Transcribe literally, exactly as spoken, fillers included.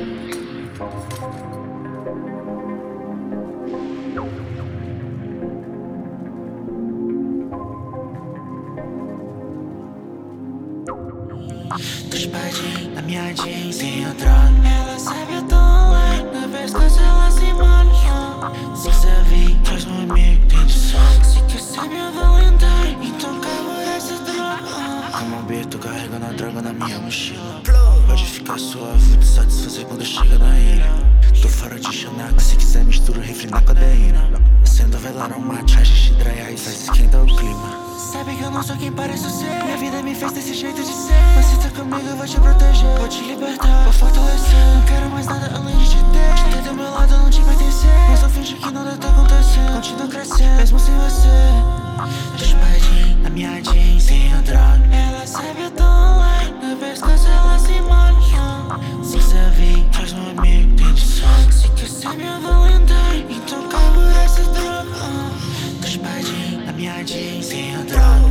Tô espadinho na minha jeans, sem droga. Ela sabe eu tô online, na pescoço ela se molha. Se sabe, faz um amigo, tem de sol. Se quer ser meu valentine, então cabo essa droga. Como um beto carregando a droga na minha mochila. Pode ficar suave, vou te satisfazer quando chega na ilha. Tô fora de chanaca, se quiser misturo refri na cadeína. Acenda velar um mate, haja draiar e faz esquentar o clima. Sabe que eu não sou quem pareço ser. Minha vida me fez desse jeito de ser. Mas se tá comigo eu vou te proteger, vou te libertar, vou fortalecer. Não quero mais nada além de te ter. Te ter do meu lado, não te pertencer. Mas eu finge que nada tá acontecendo. Continuo crescendo, mesmo sem você. Tô espadinho na minha jeans, sem droga. Ela sabe eu tô online, na pescoço ela se molha. Se sabe, faz um amigo, tem de sol. Se quer ser meu valentine, então cabo essa droga. Tô espadinho na minha jeans, sem droga.